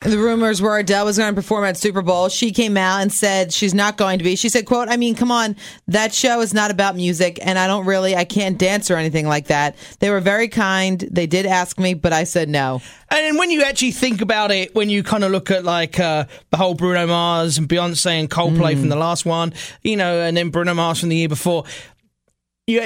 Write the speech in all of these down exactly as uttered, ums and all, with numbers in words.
The rumors were Adele was going to perform at Super Bowl. She came out and said she's not going to be. She said, quote, I mean, come on, that show is not about music, and I don't really, I can't dance or anything like that. They were very kind. They did ask me, but I said no. And when you actually think about it, when you kind of look at like uh, the whole Bruno Mars and Beyonce and Coldplay mm. from the last one, you know, and then Bruno Mars from the year before, you.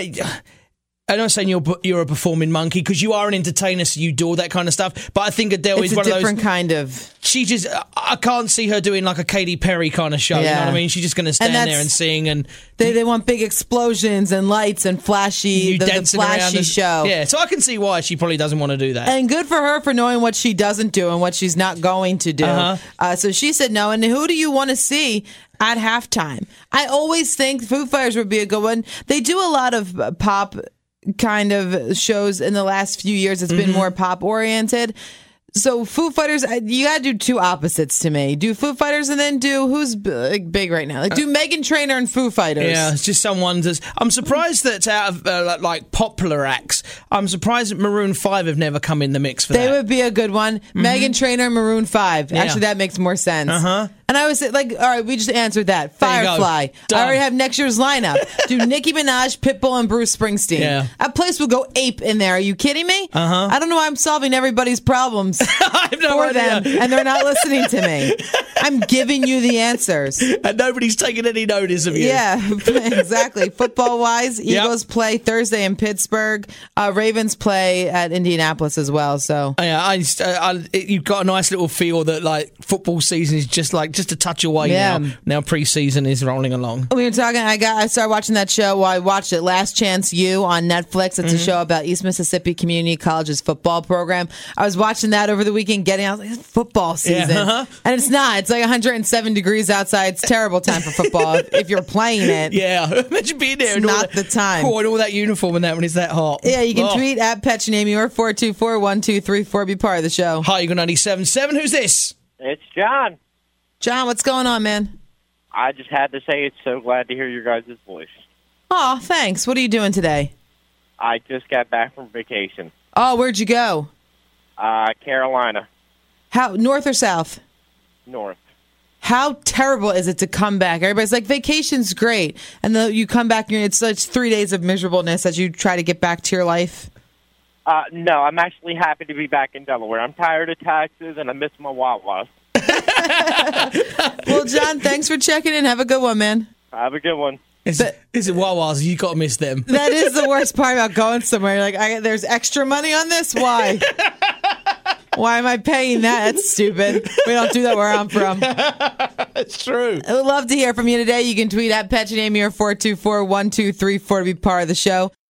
I'm not saying you're you're a performing monkey because you are an entertainer, so you do all that kind of stuff. But I think Adele it's is one of those. It's a different kind of. She just, I can't see her doing like a Katy Perry kind of show. Yeah. You know what I mean? She's just going to stand there and sing, and they they want big explosions and lights and flashy, the, the flashy and, show. Yeah, so I can see why she probably doesn't want to do that. And good for her for knowing what she doesn't do and what she's not going to do. Uh-huh. Uh, so she said no. And who do you want to see at halftime? I always think Foo Fighters would be a good one. They do a lot of uh, pop kind of shows in the last few years. It's been mm-hmm. more pop oriented. So Foo Fighters, you gotta do two opposites to me. Do Foo Fighters and then do who's big, big right now? Like do Meghan Trainor and Foo Fighters. Yeah, it's just someone. Does, I'm surprised that out of uh, like popular acts, I'm surprised that Maroon Five have never come in the mix for they that. They would be a good one. Mm-hmm. Meghan Trainor and Maroon Five. Yeah. Actually, that makes more sense. Uh huh. And I was like, all right, we just answered that. Firefly. I already have next year's lineup. Do Nicki Minaj, Pitbull, and Bruce Springsteen. Yeah. That place will go ape in there. Are you kidding me? Uh huh. I don't know why I'm solving everybody's problems. I have no for idea. them, and they're not listening to me. I'm giving you the answers. And nobody's taking any notice of you. Yeah, exactly. Football-wise, Eagles yep. play Thursday in Pittsburgh. Uh, Ravens play at Indianapolis as well. So yeah, I, just, uh, I, you've got a nice little feel that like football season is just like just a touch away yeah. now. Now pre-season is rolling along. We were talking. I got. I started watching that show. Well, I watched it, Last Chance U on Netflix. It's mm-hmm. a show about East Mississippi Community College's football program. I was watching that over the weekend. Getting out, like, it's football season, yeah, uh-huh. and it's not. It's like one hundred seven degrees outside. It's terrible time for football if, if you're playing it. Yeah, imagine being there. It's and not all that, the time. Oh, and all that uniform and that when it's that hot. Yeah, you can oh. tweet at Petchname or four two four one two three four. Be part of the show. Hi, you got ninety-seven point seven. Who's this? It's John. John, what's going on, man? I just had to say it's so glad to hear your guys' voice. Oh, thanks. What are you doing today? I just got back from vacation. Oh, where'd you go? Uh, Carolina. How, north or south? North. How terrible is it to come back? Everybody's like, vacation's great. And then you come back and it's like three days of miserableness as you try to get back to your life. Uh, no, I'm actually happy to be back in Delaware. I'm tired of taxes and I miss my Wawas. Well, John, thanks for checking in. Have a good one, man. Have a good one. Is, but, is it Wawa's? You got to miss them. That is the worst part about going somewhere. You're like, I, there's extra money on this? Why? Why am I paying that? That's stupid. We don't do that where I'm from. It's true. I would love to hear from you today. You can tweet at Petchname or four two four one two three four to be part of the show.